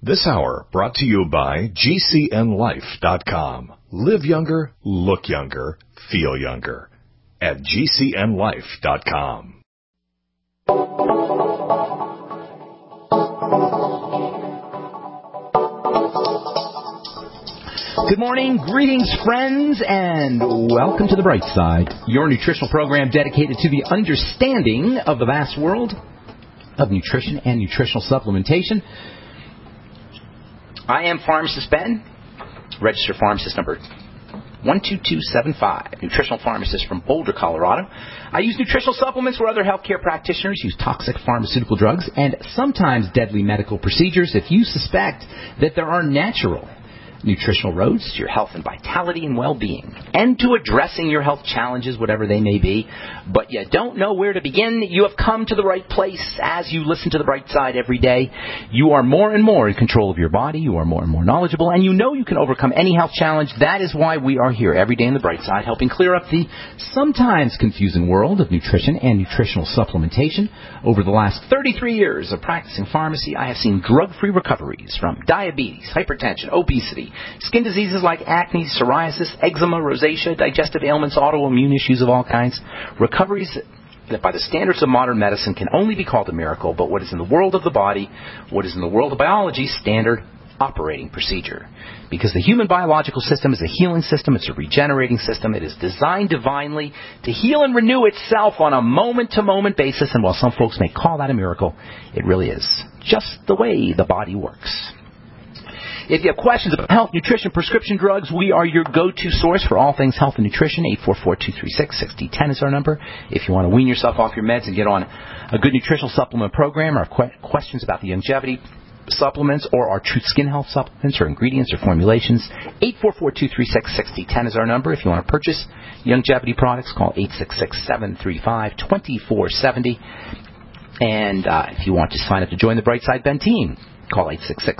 This hour brought to you by GCNLife.com. Live younger, look younger, feel younger. At GCNLife.com. Good morning, greetings, friends, and welcome to The Bright Side, your nutritional program dedicated to the understanding of the vast world of nutrition and nutritional supplementation. I am Pharmacist Ben, registered pharmacist number 12275, nutritional pharmacist from Boulder, Colorado. I use nutritional supplements where other healthcare practitioners use toxic pharmaceutical drugs and sometimes deadly medical procedures. If you suspect that there are natural nutritional roads to your health and vitality and well-being, and to addressing your health challenges, whatever they may be, but you don't know where to begin, you have come to the right place. As you listen to The Bright Side every day, you are more and more in control of your body, you are more and more knowledgeable, and you know you can overcome any health challenge. That is why we are here every day in The Bright Side, helping clear up the sometimes confusing world of nutrition and nutritional supplementation. Over the last 33 years of practicing pharmacy, I have seen drug-free recoveries from diabetes, hypertension, obesity, skin diseases like acne, psoriasis, eczema, rosacea, digestive ailments, autoimmune issues of all kinds. Recoveries that by the standards of modern medicine can only be called a miracle, but what is in the world of the body, what is in the world of biology, standard operating procedure. Because the human biological system is a healing system, it's a regenerating system, it is designed divinely to heal and renew itself on a moment-to-moment basis, and while some folks may call that a miracle, it really is just the way the body works. If you have questions about health, nutrition, prescription drugs, we are your go-to source for all things health and nutrition. 844-236-6010 is our number. If you want to wean yourself off your meds and get on a good nutritional supplement program, or questions about the longevity supplements or our Truth Skin Health supplements or ingredients or formulations, 844-236-6010 is our number. If you want to purchase longevity products, call 866-735-2470. And if you want to sign up to join the Brightside Ben team, call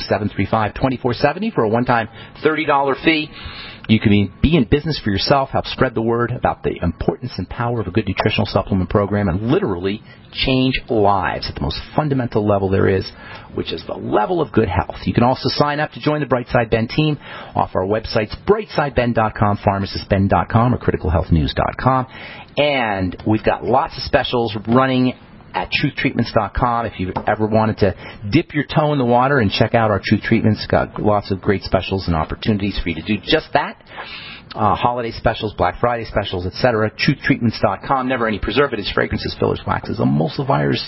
866-735-2470 for a one-time $30 fee. You can be in business for yourself, help spread the word about the importance and power of a good nutritional supplement program, and literally change lives at the most fundamental level there is, which is the level of good health. You can also sign up to join the Brightside Ben team off our websites, brightsideben.com, pharmacistben.com, or criticalhealthnews.com. And we've got lots of specials running at truthtreatments.com. If you've ever wanted to dip your toe in the water and check out our Truth Treatments, got lots of great specials and opportunities for you to do just that. Holiday specials, Black Friday specials, etc. Truthtreatments.com. Never any preservatives, fragrances, fillers, waxes, emulsifiers,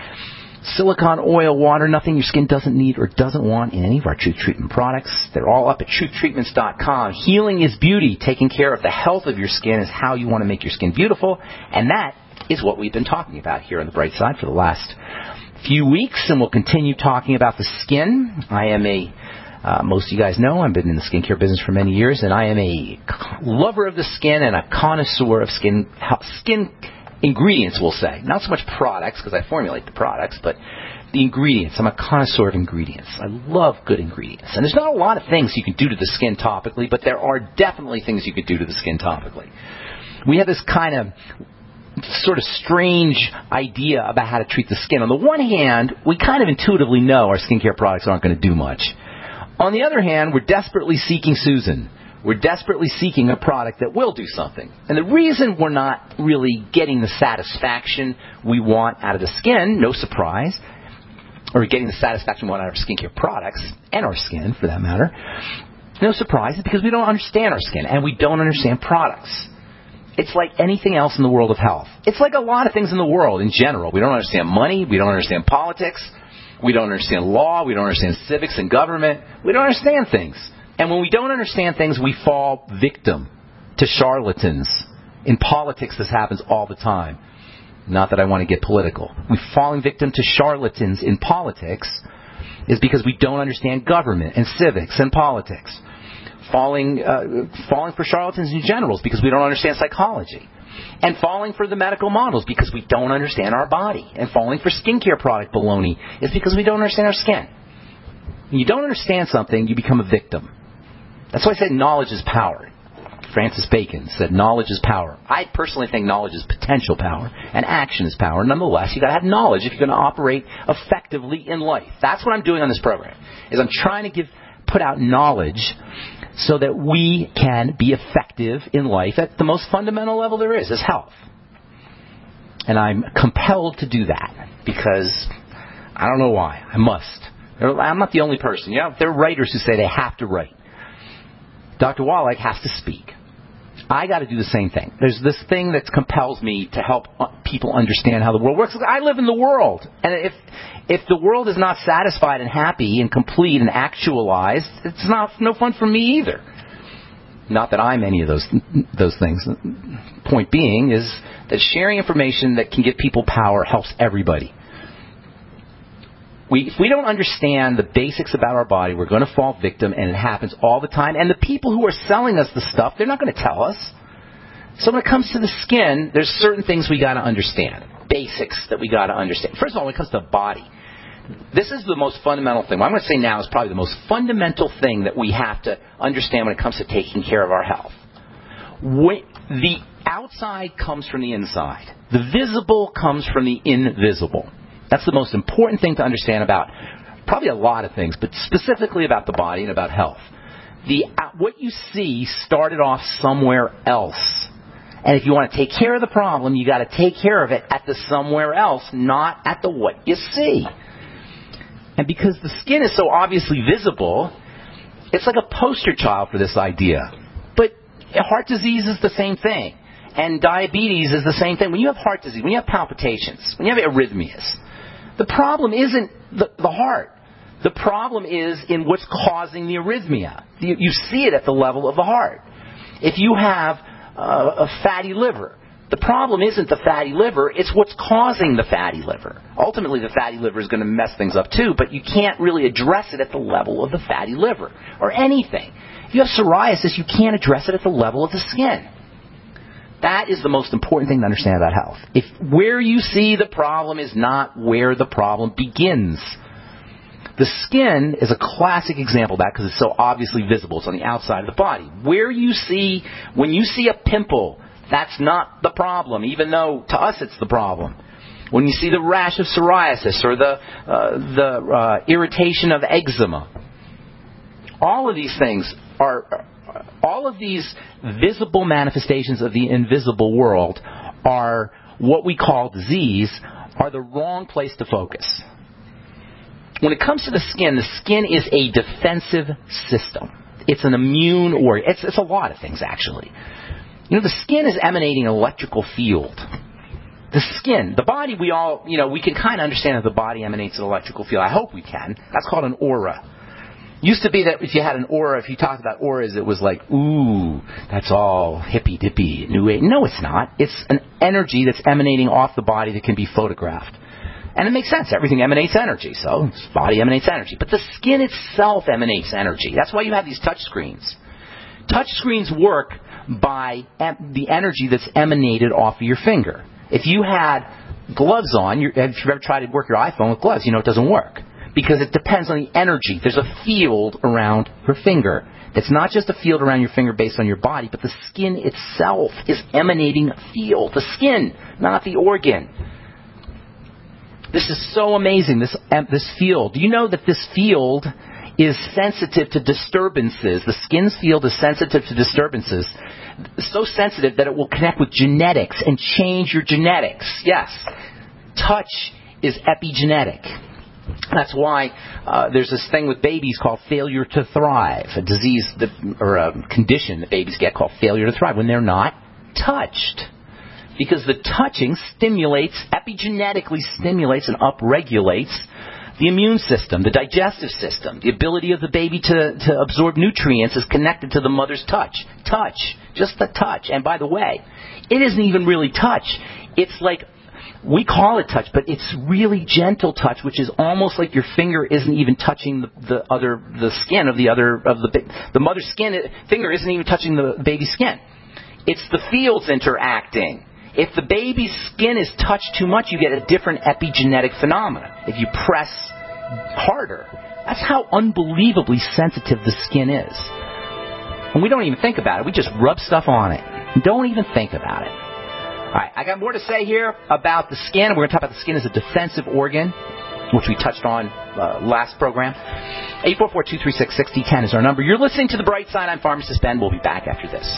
silicone, oil, water, nothing your skin doesn't need or doesn't want in any of our Truth Treatment products. They're all up at truthtreatments.com. Healing is beauty. Taking care of the health of your skin is how you want to make your skin beautiful, and that is what we've been talking about here on The Bright Side for the last few weeks, and we'll continue talking about the skin. I am most of you guys know, I've been in the skincare business for many years, and I am a lover of the skin and a connoisseur of skin ingredients, we'll say. Not so much products, because I formulate the products, but the ingredients. I'm a connoisseur of ingredients. I love good ingredients. And there's not a lot of things you can do to the skin topically, but there are definitely things you can do to the skin topically. We have this kind of sort of strange idea about how to treat the skin. On the one hand, we kind of intuitively know our skincare products aren't going to do much. On the other hand, we're desperately seeking Susan. We're desperately seeking a product that will do something. And the reason we're not really getting the satisfaction we want out of the skin, no surprise, or getting the satisfaction we want out of our skincare products, and our skin for that matter, no surprise, is because we don't understand our skin and we don't understand products. It's like anything else in the world of health. It's like a lot of things in the world in general. We don't understand money. We don't understand politics. We don't understand law. We don't understand civics and government. We don't understand things. And when we don't understand things, we fall victim to charlatans. In politics, this happens all the time. Not that I want to get political. We're falling victim to charlatans in politics is because we don't understand government and civics and politics. Falling for charlatans in general is because we don't understand psychology. And falling for the medical models because we don't understand our body. And falling for skincare product baloney is because we don't understand our skin. When you don't understand something, you become a victim. That's why I say knowledge is power. Francis Bacon said knowledge is power. I personally think knowledge is potential power, and action is power. Nonetheless, you've got to have knowledge if you're going to operate effectively in life. That's what I'm doing on this program, is I'm trying to put out knowledge so that we can be effective in life at the most fundamental level there is health. And I'm compelled to do that because I don't know why. I must. I'm not the only person. There are writers who say they have to write. Dr. Wallach has to speak. I got to do the same thing. There's this thing that compels me to help people understand how the world works. I live in the world. And if the world is not satisfied and happy and complete and actualized, it's no fun for me either. Not that I'm any of those things. Point being is that sharing information that can give people power helps everybody. If we don't understand the basics about our body, we're going to fall victim, and it happens all the time. And the people who are selling us the stuff, they're not going to tell us. So when it comes to the skin, there's certain things we got to understand, basics that we got to understand. First of all, when it comes to the body, this is the most fundamental thing. What I'm going to say now is probably the most fundamental thing that we have to understand when it comes to taking care of our health. The outside comes from the inside. The visible comes from the invisible. That's the most important thing to understand about probably a lot of things, but specifically about the body and about health. What you see started off somewhere else. And if you want to take care of the problem, you got to take care of it at the somewhere else, not at the what you see. And because the skin is so obviously visible, it's like a poster child for this idea. But heart disease is the same thing. And diabetes is the same thing. When you have heart disease, when you have palpitations, when you have arrhythmias, the problem isn't the heart. The problem is in what's causing the arrhythmia. You see it at the level of the heart. If you have a fatty liver, the problem isn't the fatty liver, it's what's causing the fatty liver. Ultimately, the fatty liver is going to mess things up too, but you can't really address it at the level of the fatty liver or anything. If you have psoriasis, you can't address it at the level of the skin. That is the most important thing to understand about health. If where you see the problem is not where the problem begins. The skin is a classic example of that because it's so obviously visible. It's on the outside of the body. When you see a pimple, that's not the problem, even though to us it's the problem. When you see the rash of psoriasis or the irritation of eczema, all of these things all of these visible manifestations of the invisible world are what we call disease, are the wrong place to focus. When it comes to the skin is a defensive system. It's an immune organ. It's a lot of things, actually. The skin is emanating an electrical field. The skin, the body, we can kind of understand that the body emanates an electrical field. I hope we can. That's called an aura. Used to be that if you had an aura, if you talked about auras, it was like, ooh, that's all hippy-dippy, new age. No, it's not. It's an energy that's emanating off the body that can be photographed. And it makes sense. Everything emanates energy, so the body emanates energy. But the skin itself emanates energy. That's why you have these touch screens. Touch screens work by the energy that's emanated off of your finger. If you had gloves on, if you've ever tried to work your iPhone with gloves, it doesn't work. Because it depends on the energy. There's a field around your finger. It's not just a field around your finger based on your body, but the skin itself is emanating a field. The skin, not the organ. This is so amazing, this field. Do you know that this field is sensitive to disturbances? The skin's field is sensitive to disturbances. So sensitive that it will connect with genetics and change your genetics. Yes, touch is epigenetic. That's why there's this thing with babies called failure to thrive, a disease or a condition that babies get called failure to thrive when they're not touched. Because the touching epigenetically stimulates and upregulates the immune system, the digestive system. The ability of the baby to absorb nutrients is connected to the mother's touch. Touch, just the touch. And by the way, it isn't even really touch. It's like, we call it touch, but it's really gentle touch, which is almost like your finger isn't even touching the skin of the mother's skin. Finger isn't even touching the baby's skin. It's the fields interacting. If the baby's skin is touched too much, you get a different epigenetic phenomena. If you press harder, that's how unbelievably sensitive the skin is. And we don't even think about it. We just rub stuff on it. Don't even think about it. All right, I got more to say here about the skin. We're going to talk about the skin as a defensive organ, which we touched on last program. 844-236-6010 is our number. You're listening to The Bright Side. I'm Pharmacist Ben. We'll be back after this.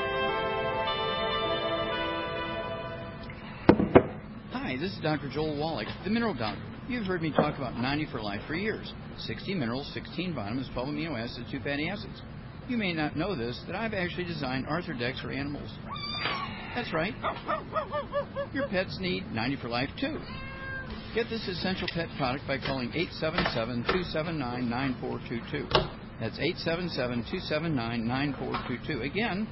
Hi, this is Dr. Joel Wallach, the Mineral Doctor. You've heard me talk about 90 for Life for years. 60 minerals, 16 vitamins, 12 amino acids, 2 fatty acids. You may not know this, that I've actually designed Arthrodex for animals. That's right. Your pets need 90 for Life too. Get this essential pet product by calling 877-279-9422. That's 877-279-9422. Again,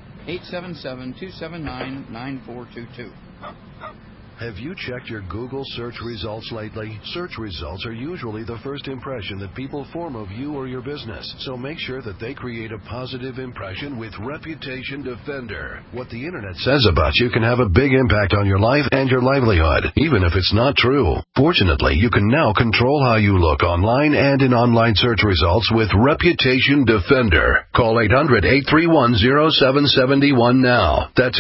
877-279-9422. Have you checked your Google search results lately? Search results are usually the first impression that people form of you or your business. So make sure that they create a positive impression with Reputation Defender. What the internet says about you can have a big impact on your life and your livelihood, even if it's not true. Fortunately, you can now control how you look online and in online search results with Reputation Defender. Call 800-831-0771 now. That's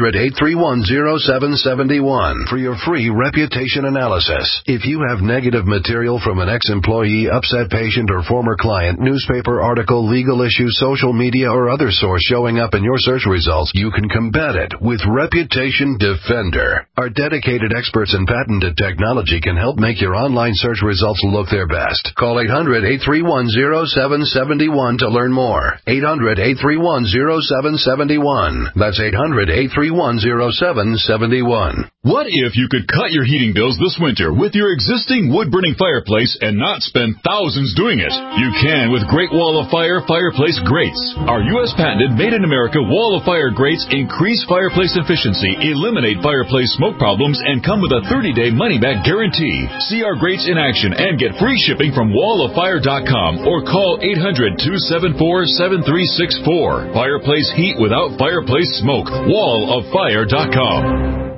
800-831-0771. For your free reputation analysis. If you have negative material from an ex-employee, upset patient, or former client, newspaper article, legal issue, social media, or other source showing up in your search results, you can combat it with Reputation Defender. Our dedicated experts in patented technology can help make your online search results look their best. Call 800-831-0771 to learn more. 800-831-0771. That's 800-831-0771. What if you could cut your heating bills this winter with your existing wood-burning fireplace and not spend thousands doing it? You can with Great Wall of Fire fireplace grates. Our U.S. patented made-in-America Wall of Fire grates increase fireplace efficiency, eliminate fireplace smoke problems, and come with a 30-day money-back guarantee. See our grates in action and get free shipping from walloffire.com or call 800-274-7364. Fireplace heat without fireplace smoke. walloffire.com.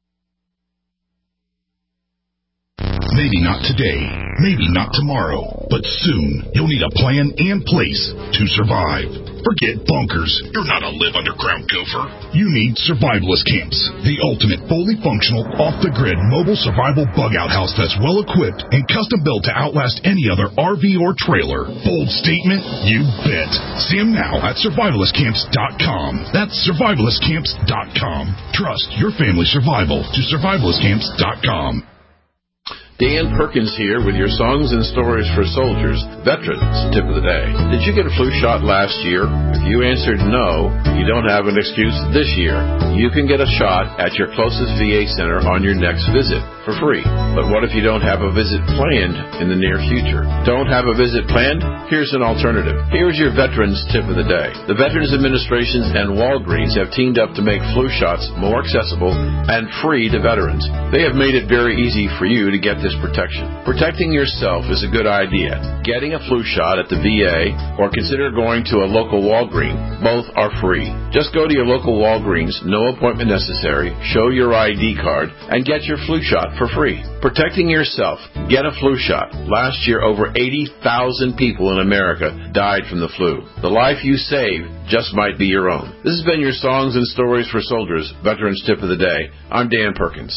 Maybe not today, maybe not tomorrow, but soon you'll need a plan and place to survive. Forget bunkers. You're not a live underground gopher. You need Survivalist Camps, the ultimate fully functional, off-the-grid mobile survival bug-out house that's well-equipped and custom-built to outlast any other RV or trailer. Bold statement? You bet. See them now at survivalistcamps.com. That's survivalistcamps.com. Trust your family's survival to survivalistcamps.com. Dan Perkins here with your Songs and Stories for Soldiers, Veterans Tip of the Day. Did you get a flu shot last year? If you answered no, you don't have an excuse this year. You can get a shot at your closest VA center on your next visit for free. But what if you don't have a visit planned in the near future? Don't have a visit planned? Here's an alternative. Here's your Veterans Tip of the Day. The Veterans Administration and Walgreens have teamed up to make flu shots more accessible and free to veterans. They have made it very easy for you to get this protection. Protecting yourself is a good idea. Getting a flu shot at the VA or consider going to a local Walgreens. Both are free. Just go to your local Walgreens, no appointment necessary, show your ID card, and get your flu shot for free. Protecting yourself. Get a flu shot. Last year, over 80,000 people in America died from the flu. The life you saved just might be your own. This has been your Songs and Stories for Soldiers, Veterans Tip of the Day. I'm Dan Perkins.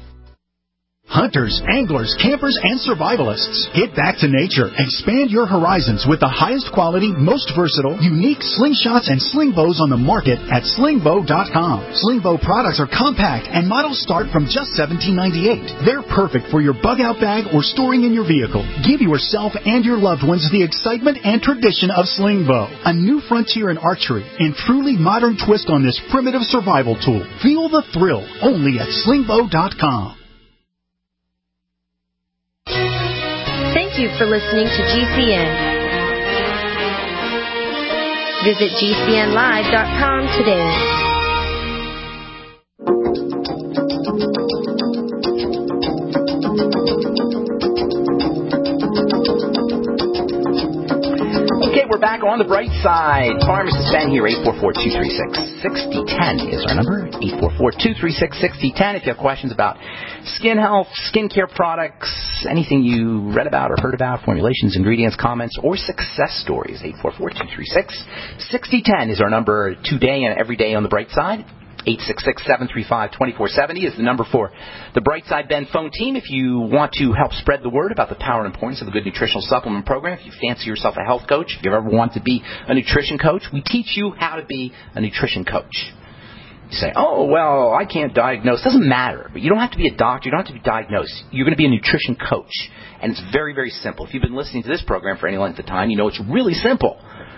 Hunters, anglers, campers, and survivalists. Get back to nature. Expand your horizons with the highest quality, most versatile, unique slingshots and sling bows on the market at slingbow.com. Slingbow products are compact and models start from just $17.98. They're perfect for your bug-out bag or storing in your vehicle. Give yourself and your loved ones the excitement and tradition of Slingbow, a new frontier in archery and truly modern twist on this primitive survival tool. Feel the thrill only at slingbow.com. Thank you for listening to GCN. Visit GCNlive.com today. we're back on the bright side. Pharmacist Ben here, 844-236-6010 is our number, 844-236-6010. If you have questions about skin health, skincare products, anything you read about or heard about, formulations, ingredients, comments, or success stories, 844-236-6010 is our number today and every day on the bright side. 866-735-2470 is the number for the Brightside Ben phone team. If you want to help spread the word about the power and importance of a good nutritional supplement program, if you fancy yourself a health coach, if you ever want to be a nutrition coach, we teach you how to be a nutrition coach. You say, oh, well, I can't diagnose. It doesn't matter. But you don't have to be a doctor. You don't have to be diagnosed. You're going to be a nutrition coach. And it's very, very simple. If you've been listening to this program for any length of time, you know it's really simple.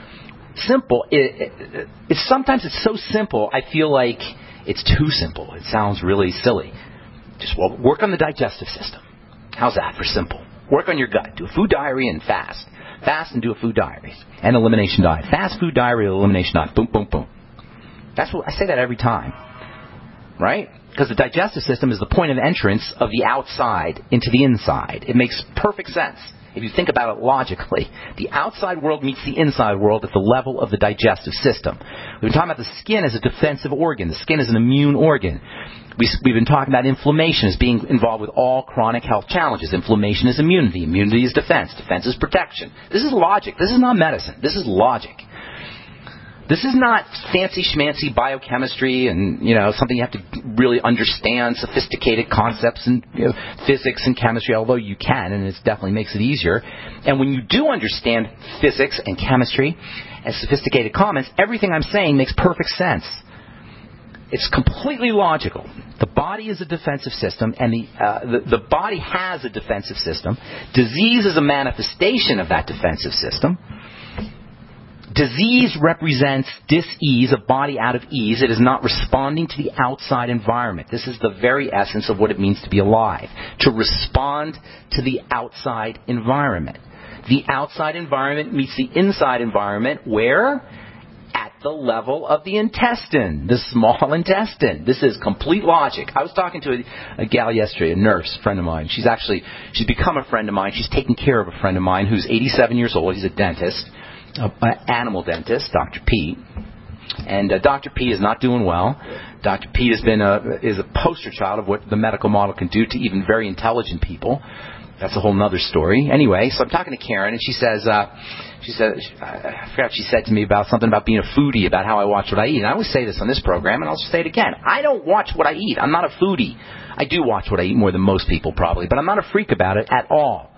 Sometimes it's so simple, I feel like it's too simple. It sounds really silly. Just work on the digestive system. How's that for simple? Work on your gut. Do a food diary and fast. Fast and do a food diary. And elimination diet. Fast food diary, elimination diet. Boom, boom, boom. I say that every time. Right? Because the digestive system is the point of entrance of the outside into the inside. It makes perfect sense. If you think about it logically, the outside world meets the inside world at the level of the digestive system. We've been talking about the skin as a defensive organ. The skin is an immune organ. We've been talking about inflammation as being involved with all chronic health challenges. Inflammation is immunity. Immunity is defense. Defense is protection. This is logic. This is not medicine. This is logic. This is not fancy schmancy biochemistry and, something you have to really understand, sophisticated concepts in physics and chemistry, although you can, and it definitely makes it easier. And when you do understand physics and chemistry and sophisticated comments, everything I'm saying makes perfect sense. It's completely logical. The body is a defensive system, and the body has a defensive system. Disease is a manifestation of that defensive system. Disease represents dis-ease, a body out of ease. It is not responding to the outside environment. This is the very essence of what it means to be alive, to respond to the outside environment. The outside environment meets the inside environment where? At the level of the intestine, the small intestine. This is complete logic. I was talking to a gal yesterday, a nurse, a friend of mine. She's become a friend of mine. She's taking care of a friend of mine who's 87 years old. He's a dentist. An animal dentist, Dr. Pete, and Dr. Pete is not doing well. Dr. Pete is a poster child of what the medical model can do to even very intelligent people. That's a whole other story. Anyway, so I'm talking to Karen, and she said, I forgot what she said to me about something about being a foodie, about how I watch what I eat. And I always say this on this program, and I'll say it again. I don't watch what I eat. I'm not a foodie. I do watch what I eat more than most people probably, but I'm not a freak about it at all.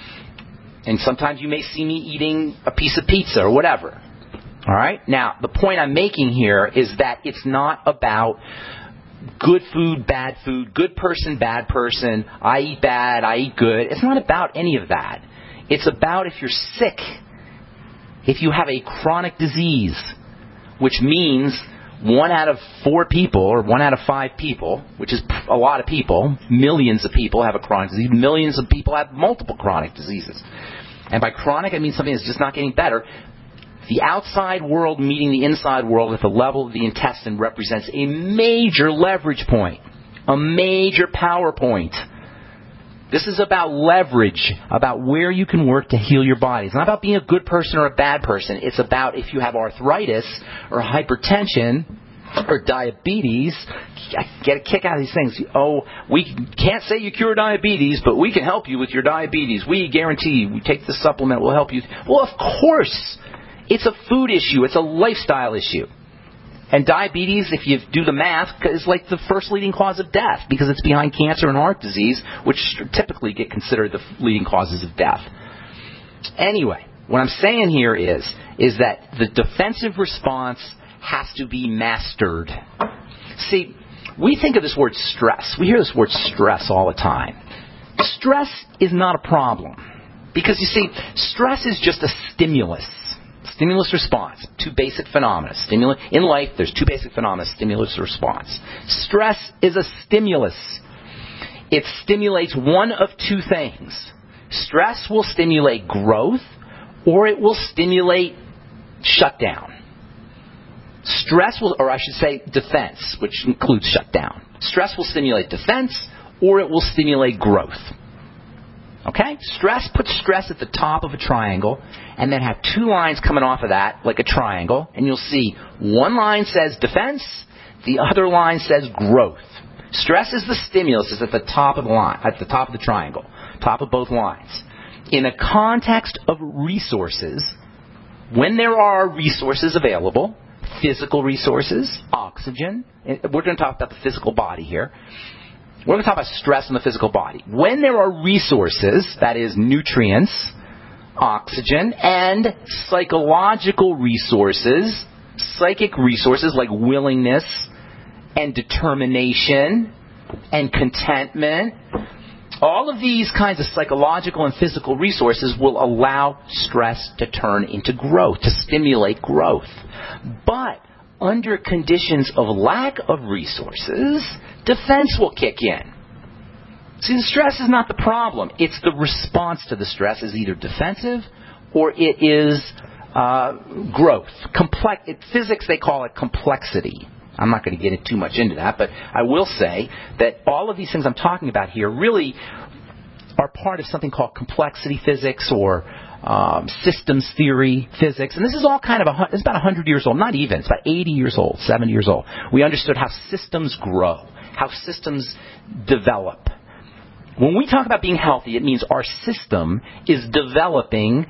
And sometimes you may see me eating a piece of pizza or whatever. All right? Now, the point I'm making here is that it's not about good food, good person, bad person, I eat bad, I eat good. It's not about any of that. It's about if you're sick, if you have a chronic disease, which means 1 out of 4 people or 1 out of 5 people, which is a lot of people, millions of people have a chronic disease, millions of people have multiple chronic diseases. And by chronic, I mean something that's just not getting better. The outside world meeting the inside world at the level of the intestine represents a major leverage point, a major power point. This is about leverage, about where you can work to heal your body. It's not about being a good person or a bad person. It's about if you have arthritis or hypertension or diabetes. I get a kick out of these things. Oh, we can't say you cure diabetes, but we can help you with your diabetes. We guarantee we take this supplement, we'll help you. Well, of course. It's a food issue. It's a lifestyle issue. And diabetes, if you do the math, is like the first leading cause of death because it's behind cancer and heart disease, which typically get considered the leading causes of death. Anyway, what I'm saying here is that the defensive response has to be mastered. See, we think of this word stress. We hear this word stress all the time. Stress is not a problem because, you see, stress is just a stimulus. Stimulus response, 2 basic phenomena. In life, there's 2 basic phenomena, stimulus response. Stress is a stimulus. It stimulates one of 2 things. Stress will stimulate growth, or it will stimulate shutdown. Stress will, or I should say defense, which includes shutdown. Stress will stimulate defense, or it will stimulate growth. Okay? Put stress at the top of a triangle, and then have two lines coming off of that, like a triangle, and you'll see one line says defense, the other line says growth. Stress is the stimulus, is at the top of the line, at the top of the triangle, top of both lines. In a context of resources, when there are resources available, physical resources, oxygen, we're going to talk about the physical body here. We're going to talk about stress in the physical body. When there are resources, that is nutrients, oxygen, and psychological resources, psychic resources like willingness and determination and contentment, all of these kinds of psychological and physical resources will allow stress to turn into growth, to stimulate growth. But under conditions of lack of resources, defense will kick in. See, the stress is not the problem. It's the response to the stress is either defensive or it is growth. In physics, they call it complexity. I'm not going to get too much into that, but I will say that all of these things I'm talking about here really are part of something called complexity physics or systems theory physics. And this is all it's about 100 years old. Not even. It's about 80 years old, 70 years old. We understood how systems grow, how systems develop. When we talk about being healthy, it means our system is developing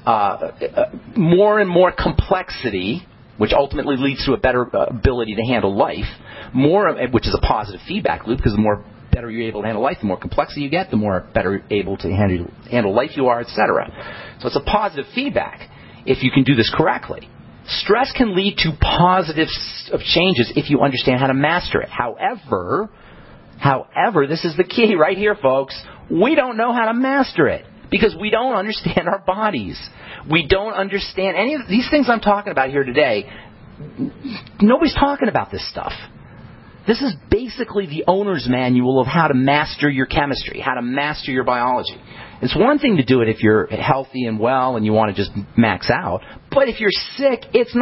more and more complexity, which ultimately leads to a better ability to handle life, which is a positive feedback loop, because the more better you're able to handle life, the more complexity you get, the more better able to handle life you are, etc. So it's a positive feedback if you can do this correctly. Stress can lead to positive changes if you understand how to master it. However, this is the key right here, folks. We don't know how to master it because we don't understand our bodies. We don't understand any of these things I'm talking about here today. Nobody's talking about this stuff. This is basically the owner's manual of how to master your chemistry, how to master your biology. It's one thing to do it if you're healthy and well and you want to just max out. But if you're sick, it's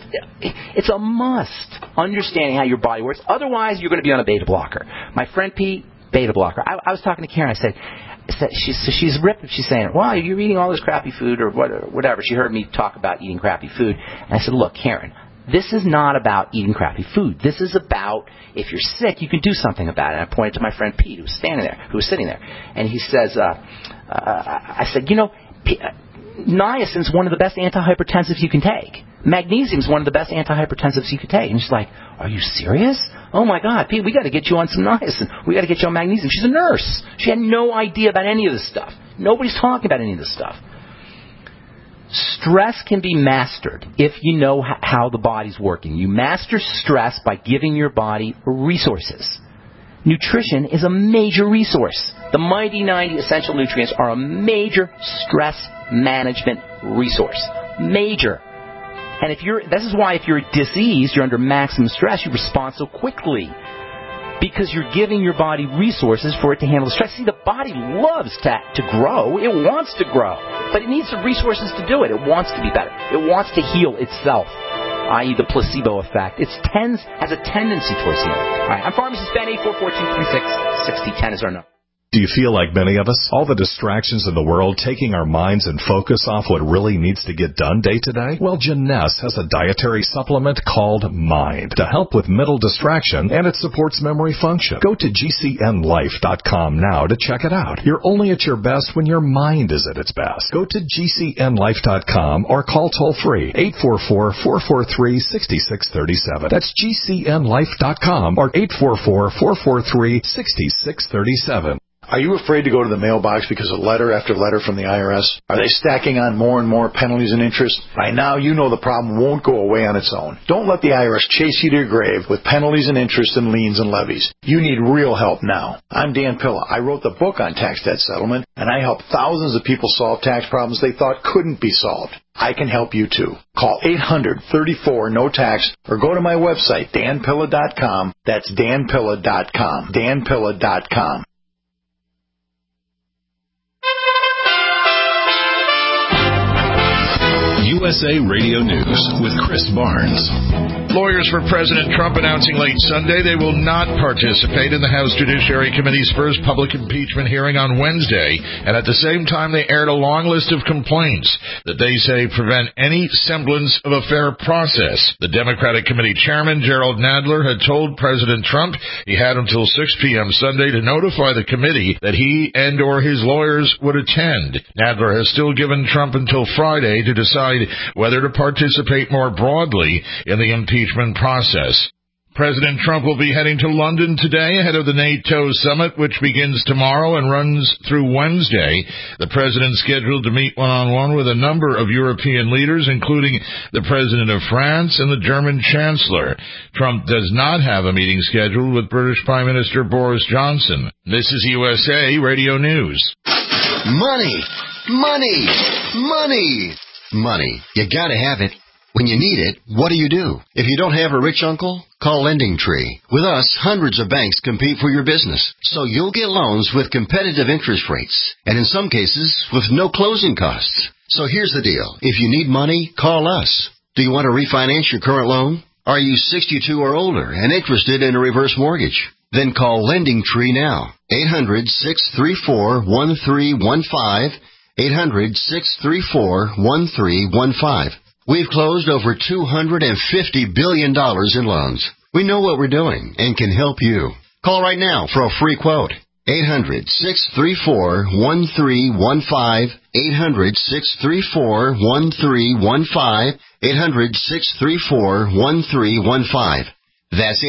a must. Understanding how your body works. Otherwise, you're going to be on a beta blocker. My friend Pete, beta blocker. I was talking to Karen. I said, she's ripped. She's saying, well, you're eating all this crappy food or whatever. She heard me talk about eating crappy food. And I said, look, Karen, this is not about eating crappy food. This is about if you're sick, you can do something about it. And I pointed to my friend Pete, who was sitting there. And he says, I said, niacin's one of the best antihypertensives you can take. Magnesium's one of the best antihypertensives you can take. And she's like, are you serious? Oh my God, Pete, we got to get you on some niacin. We got to get you on magnesium. She's a nurse. She had no idea about any of this stuff. Nobody's talking about any of this stuff. Stress can be mastered if you know how the body's working. You master stress by giving your body resources. Nutrition is a major resource. The Mighty 90 essential nutrients are a major stress management resource. Major. And this is why if you're diseased, you're under maximum stress, you respond so quickly. Because you're giving your body resources for it to handle stress. See, the body loves to grow. It wants to grow. But it needs the resources to do it. It wants to be better. It wants to heal itself, i.e. the placebo effect. It has a tendency towards healing. All right, I'm Pharmacist Ben, 844-236-6010 is our number. Do you feel like many of us? All the distractions in the world taking our minds and focus off what really needs to get done day to day? Well, Jeunesse has a dietary supplement called Mind to help with mental distraction, and it supports memory function. Go to GCNLife.com now to check it out. You're only at your best when your mind is at its best. Go to GCNLife.com or call toll-free 844-443-6637. That's GCNLife.com or 844-443-6637. Are you afraid to go to the mailbox because of letter after letter from the IRS? Are they stacking on more and more penalties and interest? By now, you know the problem won't go away on its own. Don't let the IRS chase you to your grave with penalties and interest and liens and levies. You need real help now. I'm Dan Pilla. I wrote the book on tax debt settlement, and I help thousands of people solve tax problems they thought couldn't be solved. I can help you too. Call 800-34-NO-TAX or go to my website, danpilla.com. That's danpilla.com. danpilla.com. USA Radio News with Chris Barnes. Lawyers for President Trump announcing late Sunday they will not participate in the House Judiciary Committee's first public impeachment hearing on Wednesday, and at the same time they aired a long list of complaints that they say prevent any semblance of a fair process. The Democratic Committee Chairman, Gerald Nadler, had told President Trump he had until 6 p.m. Sunday to notify the committee that he and or his lawyers would attend. Nadler has still given Trump until Friday to decide whether to participate more broadly in the impeachment process. President Trump will be heading to London today ahead of the NATO summit, which begins tomorrow and runs through Wednesday. The president's scheduled to meet one-on-one with a number of European leaders, including the president of France and the German chancellor. Trump does not have a meeting scheduled with British Prime Minister Boris Johnson. This is USA Radio News. Money, money, money, money. You gotta have it. When you need it, what do? If you don't have a rich uncle, call LendingTree. With us, hundreds of banks compete for your business, so you'll get loans with competitive interest rates, and in some cases, with no closing costs. So here's the deal. If you need money, call us. Do you want to refinance your current loan? Are you 62 or older and interested in a reverse mortgage? Then call LendingTree now. 800-634-1315. 800-634-1315. We've closed over $250 billion in loans. We know what we're doing and can help you. Call right now for a free quote. 800-634-1315. 800-634-1315. 800-634-1315. That's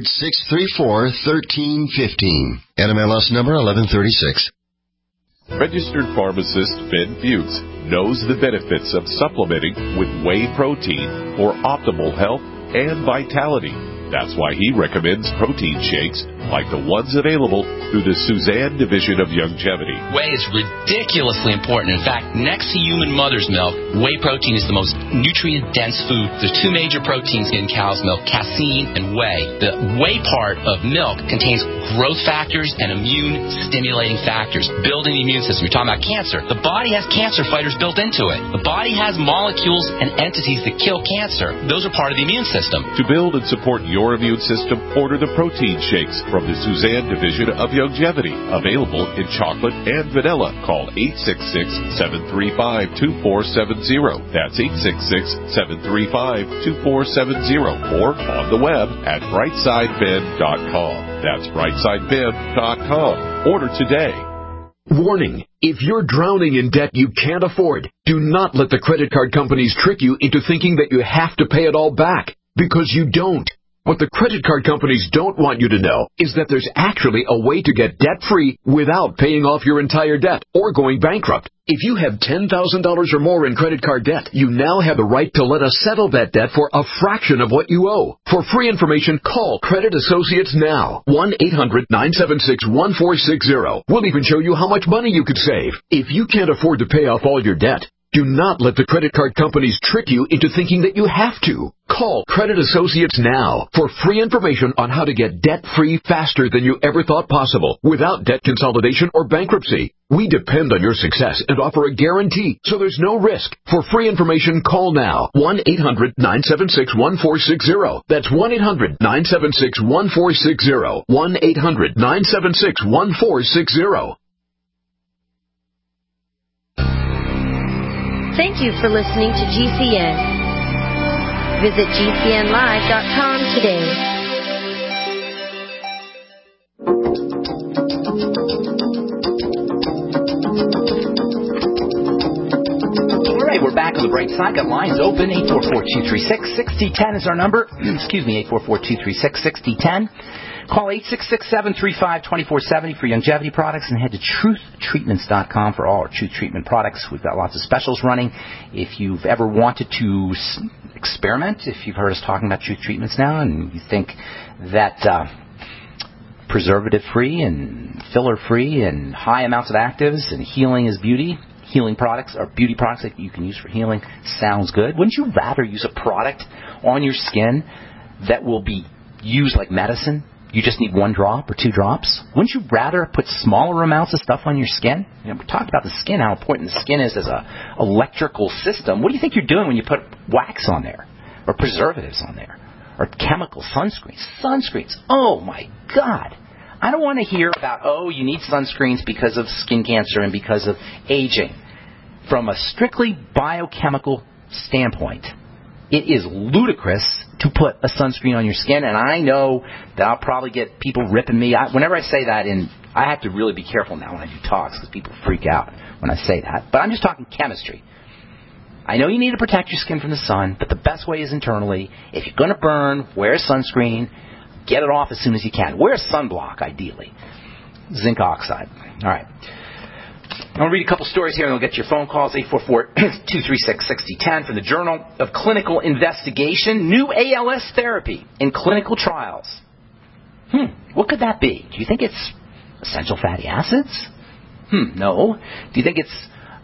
800-634-1315. NMLS number 1136. Registered pharmacist Ben Fuchs knows the benefits of supplementing with whey protein for optimal health and vitality. That's why he recommends protein shakes like the ones available through the Suzanne division of Youngevity. Whey is ridiculously important. In fact, next to human mother's milk, whey protein is the most nutrient-dense food. There's two major proteins in cow's milk, casein and whey. The whey part of milk contains growth factors and immune-stimulating factors, building the immune system. You're talking about cancer. The body has cancer fighters built into it. The body has molecules and entities that kill cancer. Those are part of the immune system. To build and support your immune system, order the protein shakes from the Suzanne division of Youngevity. Available in chocolate and vanilla. Call 866-735-2470. That's 866-735-2470. Or on the web at brightsideben.com. That's brightsideben.com. Order today. Warning. If you're drowning in debt you can't afford, do not let the credit card companies trick you into thinking that you have to pay it all back, because you don't. What the credit card companies don't want you to know is that there's actually a way to get debt-free without paying off your entire debt or going bankrupt. If you have $10,000 or more in credit card debt, you now have the right to let us settle that debt for a fraction of what you owe. For free information, call Credit Associates now. 1-800-976-1460. We'll even show you how much money you could save. If you can't afford to pay off all your debt, do not let the credit card companies trick you into thinking that you have to. Call Credit Associates now for free information on how to get debt-free faster than you ever thought possible without debt consolidation or bankruptcy. We depend on your success and offer a guarantee, so there's no risk. For free information, call now. 1-800-976-1460. That's 1-800-976-1460. 1-800-976-1460. Thank you for listening to GCN. Visit GCNlive.com today. All right, we're back on the bright side. Got lines open. 844-236-6010 is our number. Excuse me, 844-236-6010. Call 866-735-2470 for Youngevity products, and head to truthtreatments.com for all our Truth Treatment products. We've got lots of specials running. If you've ever wanted to experiment, if you've heard us talking about Truth Treatments now and you think that preservative-free and filler-free and high amounts of actives and healing is beauty, healing products or beauty products that you can use for healing sounds good, wouldn't you rather use a product on your skin that will be used like medicine you just need 1 drop or 2 drops? Wouldn't you rather put smaller amounts of stuff on your skin? We talked about the skin, how important the skin is as an electrical system. What do you think you're doing when you put wax on there, or preservatives on there, or chemical sunscreens? Sunscreens. Oh, my God. I don't want to hear about, you need sunscreens because of skin cancer and because of aging. From a strictly biochemical standpoint, it is ludicrous to put a sunscreen on your skin, and I know that I'll probably get people ripping me. Whenever I say that, I have to really be careful now when I do talks because people freak out when I say that. But I'm just talking chemistry. I know you need to protect your skin from the sun, but the best way is internally. If you're going to burn, wear sunscreen. Get it off as soon as you can. Wear sunblock, ideally. Zinc oxide. All right. I'm going to read a couple stories here, and we'll get your phone calls, 844-236-6010, from the Journal of Clinical Investigation, New ALS Therapy in Clinical Trials. What could that be? Do you think it's essential fatty acids? No. Do you think it's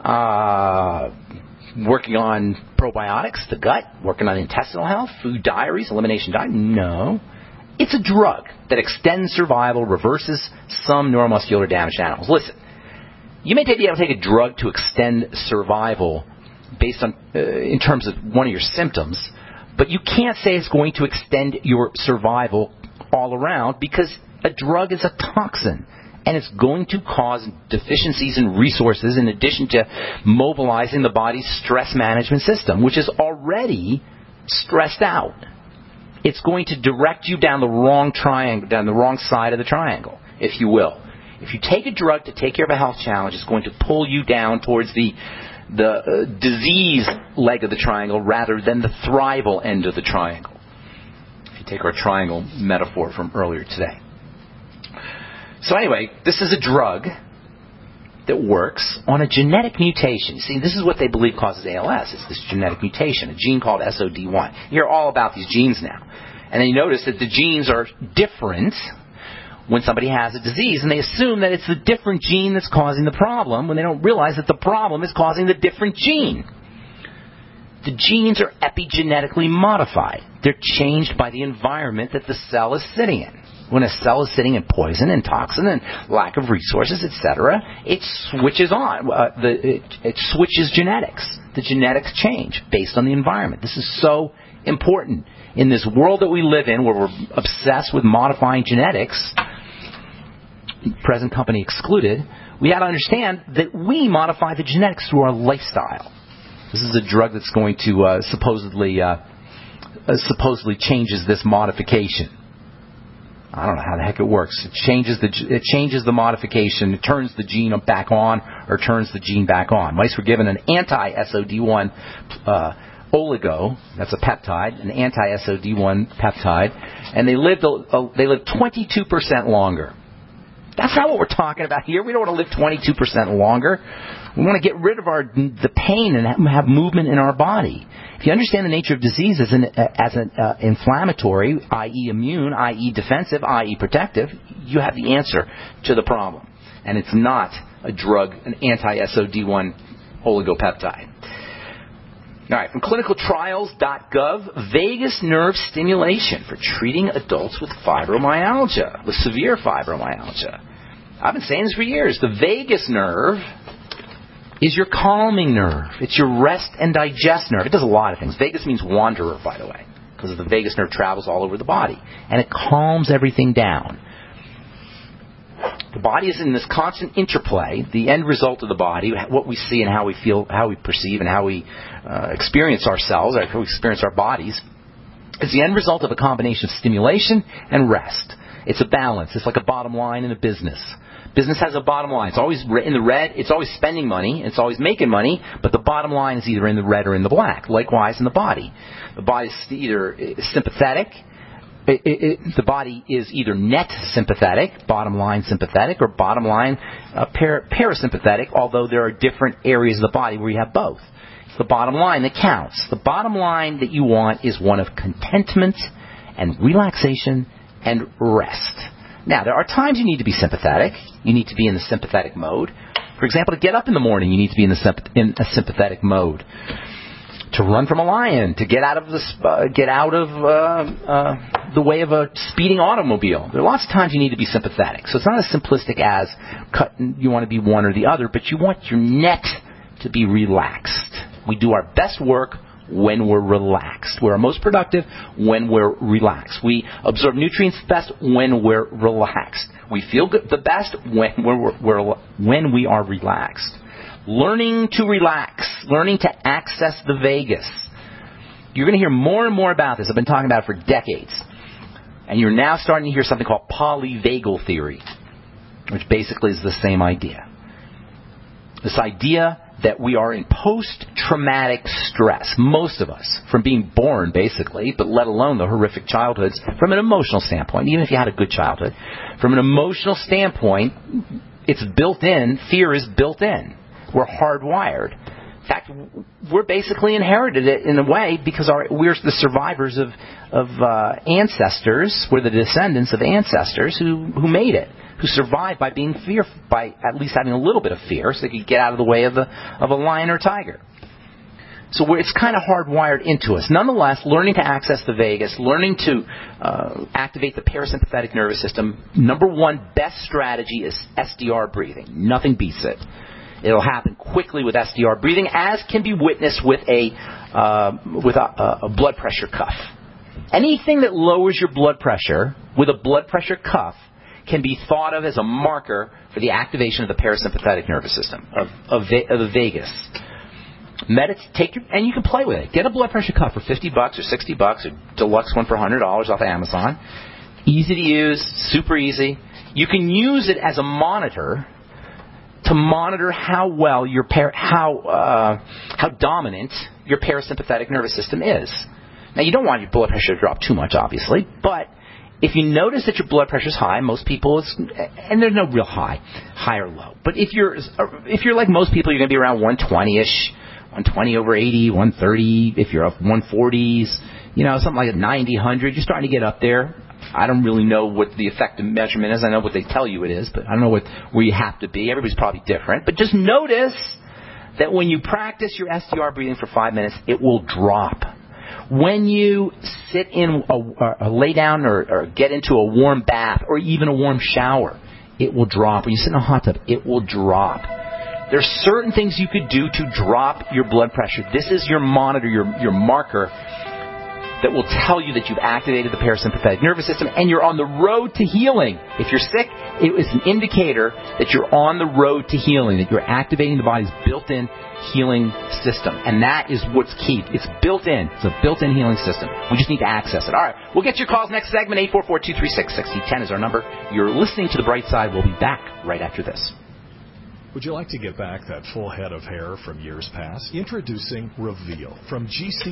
working on probiotics, the gut, working on intestinal health, food diaries, elimination diet? No. It's a drug that extends survival, reverses some neuromuscular damage to animals. Listen. You may be able to take a drug to extend survival based on, in terms of one of your symptoms, but you can't say it's going to extend your survival all around because a drug is a toxin and it's going to cause deficiencies in resources in addition to mobilizing the body's stress management system, which is already stressed out. It's going to direct you down the wrong triangle, down the wrong side of the triangle, if you will. If you take a drug to take care of a health challenge, it's going to pull you down towards the disease leg of the triangle rather than the thrival end of the triangle. If you take our triangle metaphor from earlier today. So anyway, this is a drug that works on a genetic mutation. See, this is what they believe causes ALS. It's this genetic mutation, a gene called SOD1. You hear all about these genes now. And then you notice that the genes are different when somebody has a disease, and they assume that it's the different gene that's causing the problem when they don't realize that the problem is causing the different gene. The genes are epigenetically modified. They're changed by the environment that the cell is sitting in. When a cell is sitting in poison and toxin and lack of resources, etc., it switches on. It switches genetics. The genetics change based on the environment. This is so important. In this world that we live in, where we're obsessed with modifying genetics, present company excluded, we have to understand that we modify the genetics through our lifestyle. This is a drug that's going to supposedly changes this modification. I don't know how the heck it works. It changes the modification. It turns the gene back on or turns the gene back on. Mice were given an anti-SOD1 oligo, that's a peptide, an anti-SOD1 peptide, and they lived 22% longer. That's not what we're talking about here. We don't want to live 22% longer. We want to get rid of the pain and have movement in our body. If you understand the nature of disease as an inflammatory, i.e. immune, i.e. defensive, i.e. protective, you have the answer to the problem. And it's not a drug, an anti-SOD1 oligopeptide. All right, from clinicaltrials.gov, vagus nerve stimulation for treating adults with fibromyalgia, with severe fibromyalgia. I've been saying this for years. The vagus nerve is your calming nerve. It's your rest and digest nerve. It does a lot of things. Vagus means wanderer, by the way, because the vagus nerve travels all over the body, and it calms everything down. The body is in this constant interplay. The end result of the body, what we see and how we feel, how we perceive and how we experience ourselves, how we experience our bodies, is the end result of a combination of stimulation and rest. It's a balance. It's like a bottom line in a business. Business has a bottom line. It's always in the red. It's always spending money. It's always making money. But the bottom line is either in the red or in the black. Likewise in the body. The body is either sympathetic. The body is either net sympathetic, bottom line sympathetic, or bottom line parasympathetic, although there are different areas of the body where you have both. It's the bottom line that counts. The bottom line that you want is one of contentment and relaxation and rest. Now, there are times you need to be sympathetic. You need to be in the sympathetic mode. For example, to get up in the morning, you need to be in a sympathetic mode. To run from a lion, to get out of the the way of a speeding automobile. There are lots of times you need to be sympathetic. So it's not as simplistic as you want to be one or the other, but you want your net to be relaxed. We do our best work when we're relaxed. We're most productive when we're relaxed. We absorb nutrients best when we're relaxed. We feel good the best when we are relaxed. Learning to relax, learning to access the vagus. You're going to hear more and more about this. I've been talking about it for decades. And you're now starting to hear something called polyvagal theory, which basically is the same idea. This idea that we are in post-traumatic stress, most of us, from being born, basically, but let alone the horrific childhoods, from an emotional standpoint, even if you had a good childhood. From an emotional standpoint, it's built in. Fear is built in. We're hardwired. In fact, we're basically inherited it in a way because we're the survivors of ancestors. We're the descendants of ancestors who made it, who survived by being by at least having a little bit of fear, so they could get out of the way of a lion or tiger. So it's kind of hardwired into us. Nonetheless, learning to access the vagus, learning to activate the parasympathetic nervous system, number one best strategy is SDR breathing. Nothing beats it. It'll happen quickly with SDR breathing, as can be witnessed with a blood pressure cuff. Anything that lowers your blood pressure with a blood pressure cuff can be thought of as a marker for the activation of the parasympathetic nervous system, of the vagus. And you can play with it. Get a blood pressure cuff for $50 or $60, a deluxe one for $100 off of Amazon. Easy to use, super easy. You can use it as a monitor to monitor how well how dominant your parasympathetic nervous system is. Now, you don't want your blood pressure to drop too much, obviously, but if you notice that your blood pressure is high, most people, and there's no real high or low, but if you're like most people, you're going to be around 120-ish, 120 over 80, 130. If you're up 140s, something like a 90, 100, you're starting to get up there. I don't really know what the effective measurement is. I know what they tell you it is, but I don't know where you have to be. Everybody's probably different. But just notice that when you practice your SDR breathing for 5 minutes, it will drop. When you sit in or lay down or get into a warm bath or even a warm shower, it will drop. When you sit in a hot tub, it will drop. There's certain things you could do to drop your blood pressure. This is your monitor, your marker that will tell you that you've activated the parasympathetic nervous system and you're on the road to healing. If you're sick, it is an indicator that you're on the road to healing, that you're activating the body's built-in healing system. And that is what's key. It's built in. It's a built-in healing system. We just need to access it. All right. We'll get your calls next segment. 844-236-6010 is our number. You're listening to The Bright Side. We'll be back right after this. Would you like to get back that full head of hair from years past? Introducing Reveal from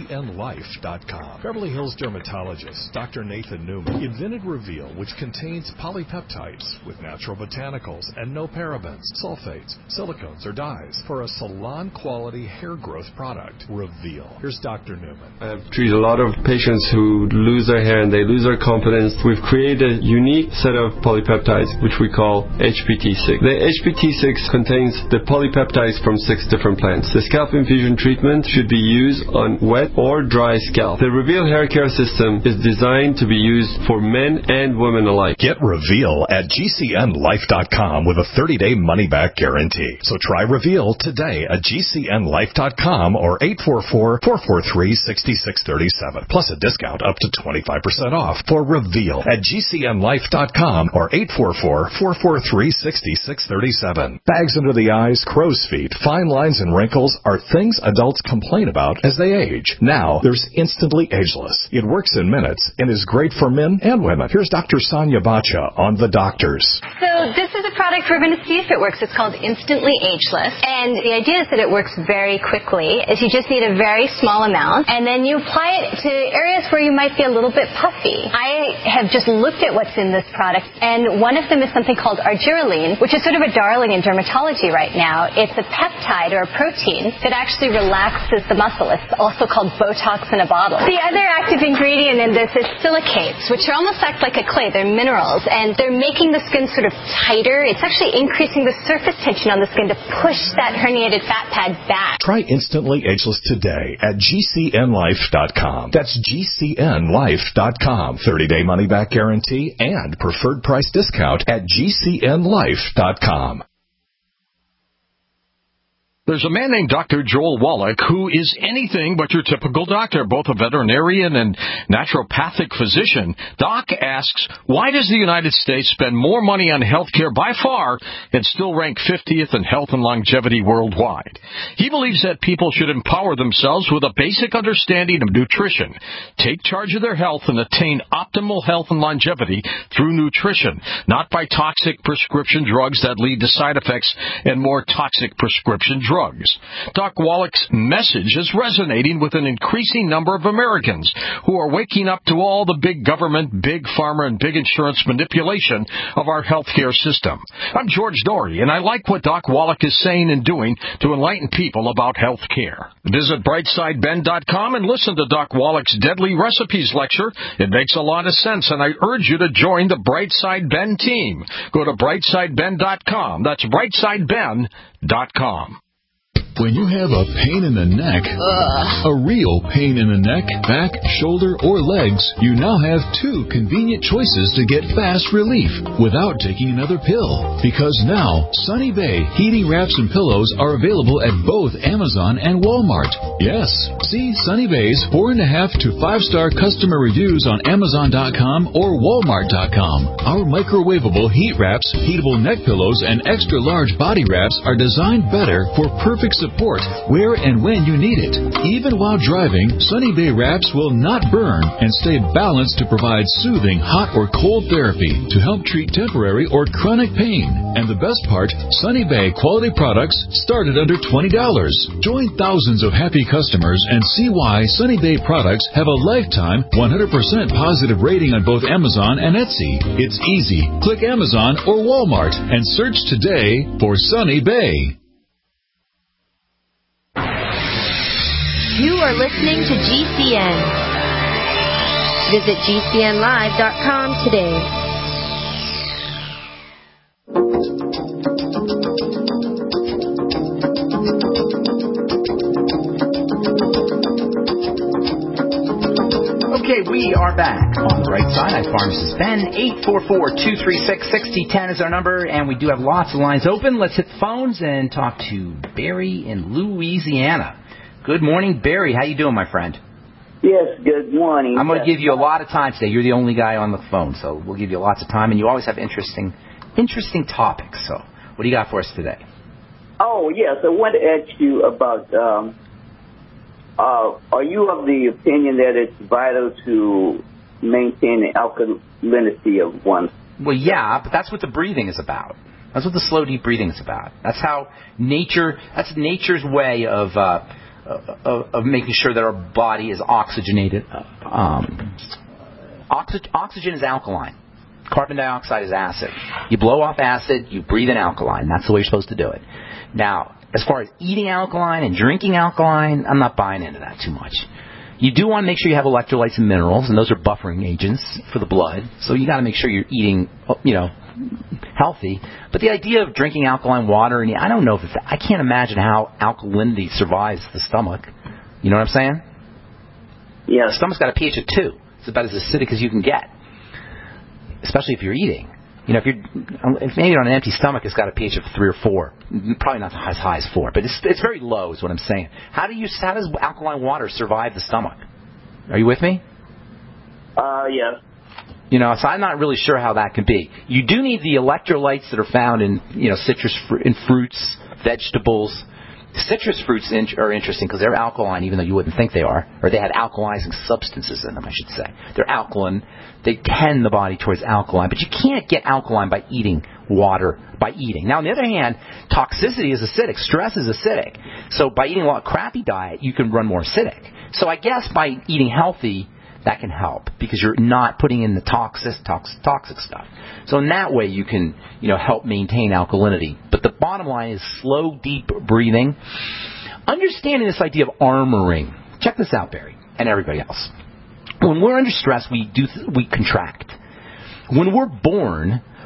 GCNLife.com. Beverly Hills dermatologist Dr. Nathan Newman invented Reveal, which contains polypeptides with natural botanicals and no parabens, sulfates, silicones, or dyes for a salon-quality hair growth product. Reveal. Here's Dr. Newman. I've treated a lot of patients who lose their hair and they lose their confidence. We've created a unique set of polypeptides, which we call HPT6. The HPT6 contains the polypeptides from 6 different plants. The scalp infusion treatment should be used on wet or dry scalp. The Reveal hair care system is designed to be used for men and women alike. Get Reveal at GCNLife.com with a 30-day money-back guarantee. So try Reveal today at GCNLife.com or 844-443-6637. Plus a discount up to 25% off for Reveal at GCNLife.com or 844-443-6637. Bags under the eyes, crow's feet, fine lines, and wrinkles are things adults complain about as they age. Now, there's Instantly Ageless. It works in minutes and is great for men and women. Here's Dr. Sonia Bacha on The Doctors. So this is a product we're going to see if it works. It's called Instantly Ageless. And the idea is that it works very quickly. Is you just need a very small amount, and then you apply it to areas where you might be a little bit puffy. I have just looked at what's in this product, and one of them is something called argireline, which is sort of a darling in dermatology right now. It's a peptide or a protein that actually relaxes the muscle. It's also called Botox in a bottle. The other active ingredient in this is silicates, which are almost act like a clay. They're minerals, and they're making the skin sort of tighter. It's actually increasing the surface tension on the skin to push that herniated fat pad back. Try Instantly Ageless today at GCNlife.com. That's GCNlife.com. 30-day money-back guarantee and preferred price discount at GCNlife.com. There's a man named Dr. Joel Wallach who is anything but your typical doctor, both a veterinarian and naturopathic physician. Doc asks, why does the United States spend more money on health care by far and still rank 50th in health and longevity worldwide? He believes that people should empower themselves with a basic understanding of nutrition, take charge of their health, and attain optimal health and longevity through nutrition, not by toxic prescription drugs that lead to side effects and more toxic prescription drugs. Doc Wallach's message is resonating with an increasing number of Americans who are waking up to all the big government, big pharma, and big insurance manipulation of our healthcare system. I'm George Dory, and I like what Doc Wallach is saying and doing to enlighten people about health care. Visit BrightSideBen.com and listen to Doc Wallach's Deadly Recipes lecture. It makes a lot of sense, and I urge you to join the Brightside Ben team. Go to BrightSideBen.com. That's BrightSideBen.com. When you have a pain in the neck, a real pain in the neck, back, shoulder, or legs, you now have two convenient choices to get fast relief without taking another pill. Because now, Sunny Bay heating wraps and pillows are available at both Amazon and Walmart. Yes, see Sunny Bay's 4.5 to 5-star customer reviews on Amazon.com or Walmart.com. Our microwavable heat wraps, heatable neck pillows, and extra large body wraps are designed better for perfect support where and when you need it. Even while driving, Sunny Bay wraps will not burn and stay balanced to provide soothing hot or cold therapy to help treat temporary or chronic pain. And the best part, Sunny Bay quality products start at under $20. Join thousands of happy customers and see why Sunny Bay products have a lifetime 100% positive rating on both Amazon and Etsy. It's easy. Click Amazon or Walmart and search today for Sunny Bay. You are listening to GCN. Visit GCNlive.com today. Okay, we are back on the right side. I'm Pharmacist Ben. 844-236-6010 is our number, and we do have lots of lines open. Let's hit the phones and talk to Barry in Louisiana. Good morning, Barry. How you doing, my friend? Yes, good morning. I'm going to give you a lot of time today. You're the only guy on the phone, so we'll give you lots of time, and you always have interesting topics. So what do you got for us today? Oh, yes. I want to ask you about, are you of the opinion that it's vital to maintain the alkalinity of one's? Well, yeah, but that's what the breathing is about. That's what the slow, deep breathing is about. That's how that's nature's way of making sure that our body is oxygenated. Oxygen is alkaline. Carbon dioxide is acid. You blow off acid, you breathe in alkaline. That's the way you're supposed to do it. Now, as far as eating alkaline and drinking alkaline, I'm not buying into that too much. You do want to make sure you have electrolytes and minerals, and those are buffering agents for the blood. So you got to make sure you're eating, healthy. But the idea of drinking alkaline water, and I don't know if I can't imagine how alkalinity survives the stomach. You know what I'm saying? Yeah. The stomach's got a pH of 2. It's about as acidic as you can get, especially if you're eating. If maybe on an empty stomach, it's got a pH of 3 or 4. Probably not as high as 4, but it's very low, is what I'm saying. How does alkaline water survive the stomach? Are you with me? Yes. So I'm not really sure how that can be. You do need the electrolytes that are found in, citrus in fruits, vegetables. Citrus fruits are interesting because they're alkaline, even though you wouldn't think they are, or they had alkalizing substances in them, I should say. They're alkaline. They tend the body towards alkaline, but you can't get alkaline by eating water, by eating. Now, on the other hand, toxicity is acidic. Stress is acidic. So by eating a crappy diet, you can run more acidic. So I guess by eating healthy, that can help because you're not putting in the toxic stuff. So in that way, you can, help maintain alkalinity. But the bottom line is slow, deep breathing. Understanding this idea of armoring. Check this out, Barry, and everybody else. When we're under stress, we contract. When we're born,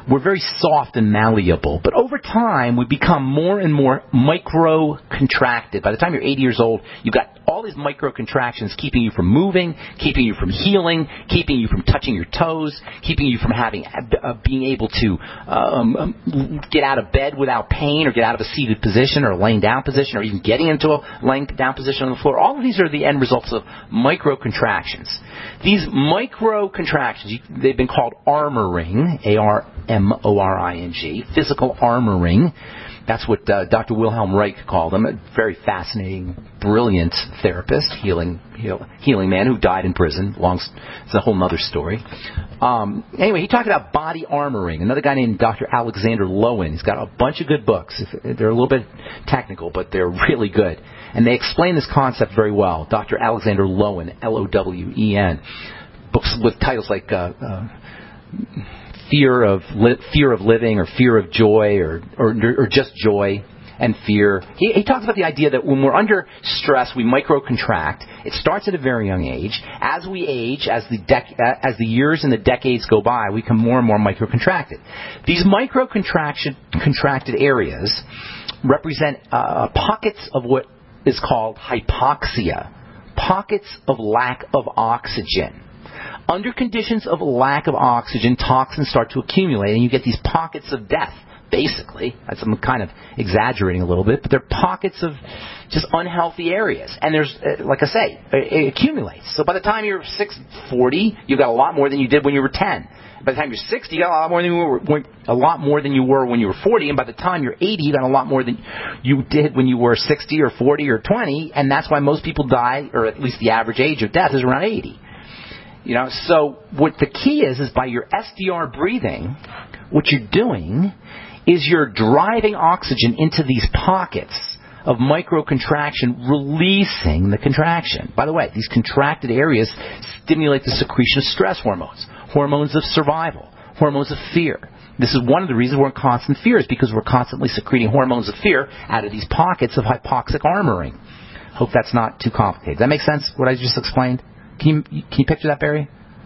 we're very soft and malleable. But over time, we become more and more micro-contracted. By the time you're 80 years old, you've got all these micro-contractions keeping you from moving, keeping you from healing, keeping you from touching your toes, keeping you from being able to get out of bed without pain, or get out of a seated position or a laying down position, or even getting into a laying down position on the floor. All of these are the end results of micro-contractions. These micro-contractions, they've been called armoring, A-R-M-O-R-I-G, physical armoring. That's what Dr. Wilhelm Reich called them, a very fascinating, brilliant therapist, healing man who died in prison. It's a whole other story. Anyway, he talked about body armoring. Another guy named Dr. Alexander Lowen. He's got a bunch of good books. They're a little bit technical, but they're really good. And they explain this concept very well. Dr. Alexander Lowen, L-O-W-E-N. Books with titles like Fear of Living, or Fear of Joy, or just Joy and Fear. He talks about the idea that when we're under stress, we micro-contract. It starts at a very young age. As we age, as the years and the decades go by, we become more and more micro-contracted. These micro-contracted areas represent pockets of what is called hypoxia, pockets of lack of oxygen. Under conditions of lack of oxygen, toxins start to accumulate, and you get these pockets of death, basically. I'm kind of exaggerating a little bit, but they're pockets of just unhealthy areas. And there's, like I say, it accumulates. So by the time you're 40, you've got a lot more than you did when you were 10. By the time you're 60, you got a lot more than you were when you were 40. And by the time you're 80, you got a lot more than you did when you were 60 or 40 or 20. And that's why most people die, or at least the average age of death is around 80. So what the key is by your SDR breathing, what you're doing is you're driving oxygen into these pockets of micro-contraction, releasing the contraction. By the way, these contracted areas stimulate the secretion of stress hormones, hormones of survival, hormones of fear. This is one of the reasons we're in constant fear, is because we're constantly secreting hormones of fear out of these pockets of hypoxic armoring. Hope that's not too complicated. Does that make sense, what I just explained? Can you picture that, Barry?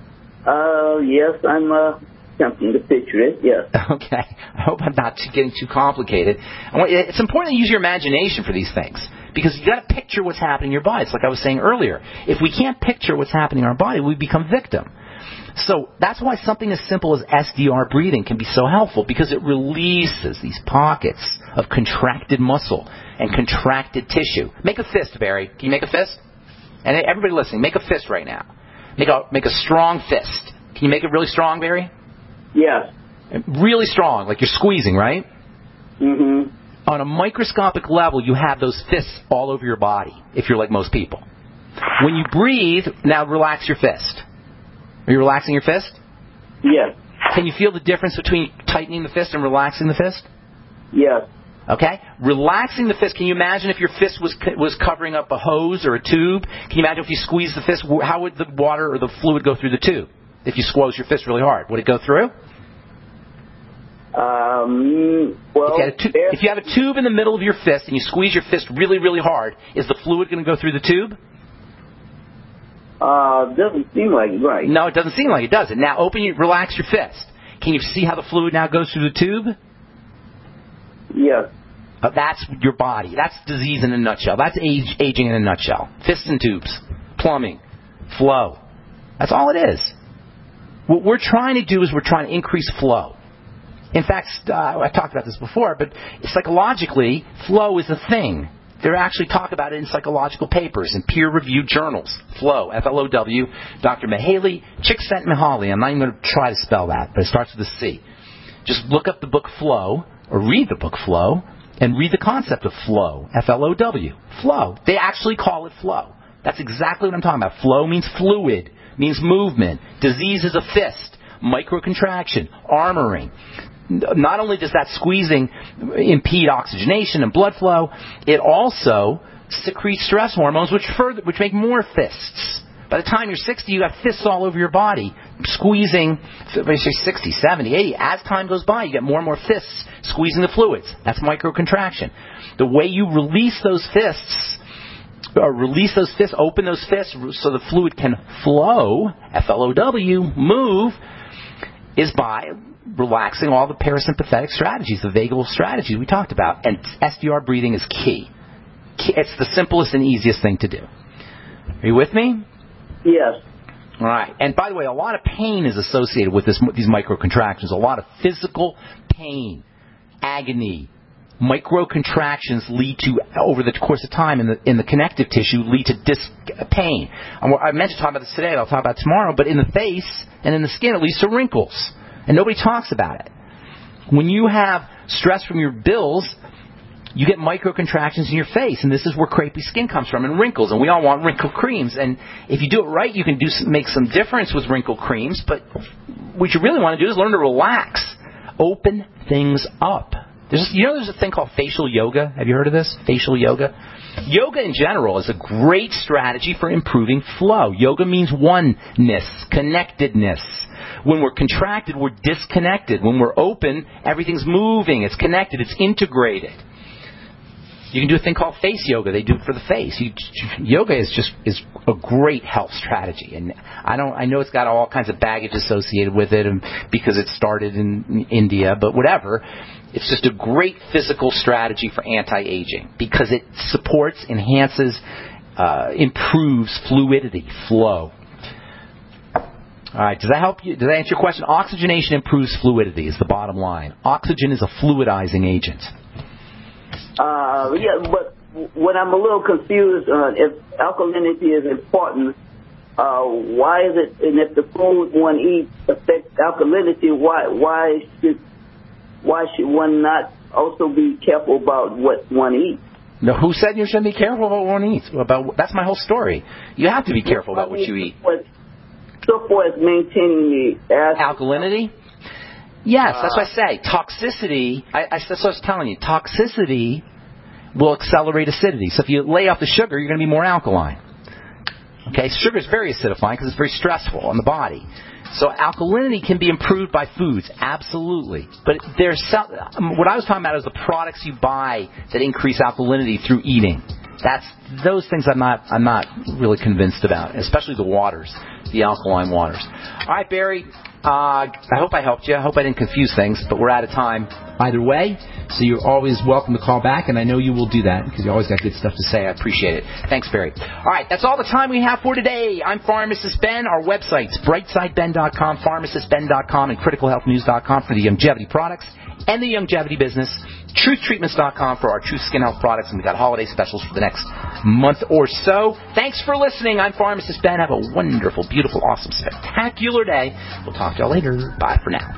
Yes, I'm attempting to picture it, yes. Okay. I hope I'm not getting too complicated. It's important to use your imagination for these things, because you've got to picture what's happening in your body. It's like I was saying earlier. If we can't picture what's happening in our body, we become victim. So that's why something as simple as SDR breathing can be so helpful, because it releases these pockets of contracted muscle and contracted tissue. Make a fist, Barry. Can you make a fist? And everybody listening, make a fist right now. Make a strong fist. Can you make it really strong, Barry? Yes. Really strong, like you're squeezing, right? Mm-hmm. On a microscopic level, you have those fists all over your body, if you're like most people. When you breathe, now relax your fist. Are you relaxing your fist? Yes. Can you feel the difference between tightening the fist and relaxing the fist? Yes. Okay? Relaxing the fist, can you imagine if your fist was covering up a hose or a tube? Can you imagine if you squeeze the fist, how would the water or the fluid go through the tube? If you squeeze your fist really hard, would it go through? Well, if you have a tube in the middle of your fist and you squeeze your fist really, really hard, is the fluid going to go through the tube? Doesn't seem like it, right? No, it doesn't seem like it, does it? Now, relax your fist. Can you see how the fluid now goes through the tube? Yes. That's your body. That's disease in a nutshell. That's aging in a nutshell. Fists and tubes, plumbing, flow. That's all it is. What we're trying to do is we're trying to increase flow. In fact, I talked about this before, but psychologically, flow is a thing. They actually talk about it in psychological papers, in peer-reviewed journals. Flow, F-L-O-W, Dr. Mihaly Csikszentmihalyi. I'm not even going to try to spell that, but it starts with a C. Just look up the book Flow, or read the book Flow, and read the concept of flow, F-L-O-W, flow. They actually call it flow. That's exactly what I'm talking about. Flow means fluid, means movement. Disease is a fist, microcontraction, armoring. Not only does that squeezing impede oxygenation and blood flow, it also secretes stress hormones, which make more fists. By the time you're 60, you got fists all over your body, squeezing, when you say 60, 70, 80. As time goes by, you get more and more fists squeezing the fluids. That's microcontraction. The way you release those fists, open those fists so the fluid can flow, F-L-O-W, move, is by relaxing all the parasympathetic strategies, the vagal strategies we talked about. And SDR breathing is key. It's the simplest and easiest thing to do. Are you with me? Yes. All right. And by the way, a lot of pain is associated with these microcontractions. A lot of physical pain, agony. Microcontractions lead to, over the course of time in the connective tissue, lead to pain. I meant to talk about this today, I'll talk about it tomorrow, but in the face and in the skin it leads to wrinkles. And nobody talks about it. When you have stress from your bills, you get microcontractions in your face, and this is where crepey skin comes from, and wrinkles, and we all want wrinkle creams. And if you do it right, you can make some difference with wrinkle creams, but what you really want to do is learn to relax. Open things up. There's a thing called facial yoga. Have you heard of this? Facial yoga? Yoga in general is a great strategy for improving flow. Yoga means oneness, connectedness. When we're contracted, we're disconnected. When we're open, everything's moving. It's connected. It's integrated. You can do a thing called face yoga. They do it for the face. Yoga is a great health strategy, and I know it's got all kinds of baggage associated with it, and because it started in India, but whatever. It's just a great physical strategy for anti-aging because it supports, enhances, improves fluidity, flow. All right, does that help you? Does that answer your question? Oxygenation improves fluidity is the bottom line. Oxygen is a fluidizing agent. Yeah, but what I'm a little confused on, if alkalinity is important, why is it, and if the food one eats affects alkalinity, why should one not also be careful about what one eats? No, who said you shouldn't be careful about what one eats? That's my whole story. You have to be careful about what you eat. So far as maintaining the alkalinity? Yes, that's what I say. Toxicity, that's what I was telling you. Toxicity will accelerate acidity. So if you lay off the sugar, you're going to be more alkaline. Okay, sugar is very acidifying because it's very stressful on the body. So alkalinity can be improved by foods, absolutely. But what I was talking about is the products you buy that increase alkalinity through eating. Those things I'm not really convinced about, especially the waters, the alkaline waters. All right, Barry. I hope I helped you. I hope I didn't confuse things, but we're out of time either way. So you're always welcome to call back, and I know you will do that because you always got good stuff to say. I appreciate it. Thanks, Barry. All right, that's all the time we have for today. I'm Pharmacist Ben. Our websites, brightsideben.com, pharmacistben.com, and criticalhealthnews.com for the longevity products and the longevity business. TruthTreatments.com for our Truth Skin Health products, and we've got holiday specials for the next month or so. Thanks for listening. I'm Pharmacist Ben. Have a wonderful, beautiful, awesome, spectacular day. We'll talk to y'all later. Bye for now.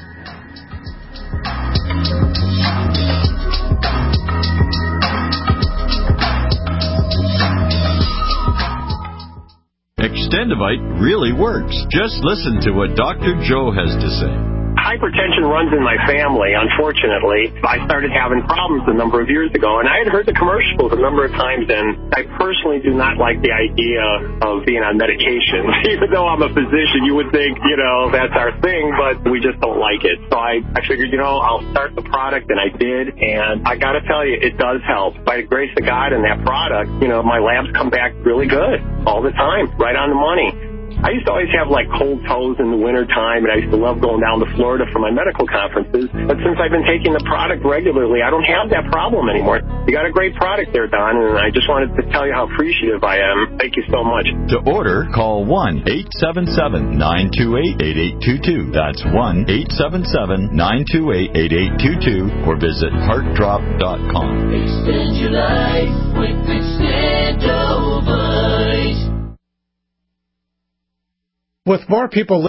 Extendivite really works. Just listen to what Dr. Joe has to say. Hypertension runs in my family, unfortunately. I started having problems a number of years ago, and I had heard the commercials a number of times, and I personally do not like the idea of being on medication. Even though I'm a physician, you would think, that's our thing, but we just don't like it. So I figured, I'll start the product, and I did, and I got to tell you, it does help. By the grace of God and that product, my labs come back really good all the time, right on the money. I used to always have cold toes in the winter time, and I used to love going down to Florida for my medical conferences. But since I've been taking the product regularly, I don't have that problem anymore. You got a great product there, Don, and I just wanted to tell you how appreciative I am. Thank you so much. To order, call 1-877-928-8822. That's 1-877-928-8822, or visit heartdrop.com. Extend your life with Extendovite. With more people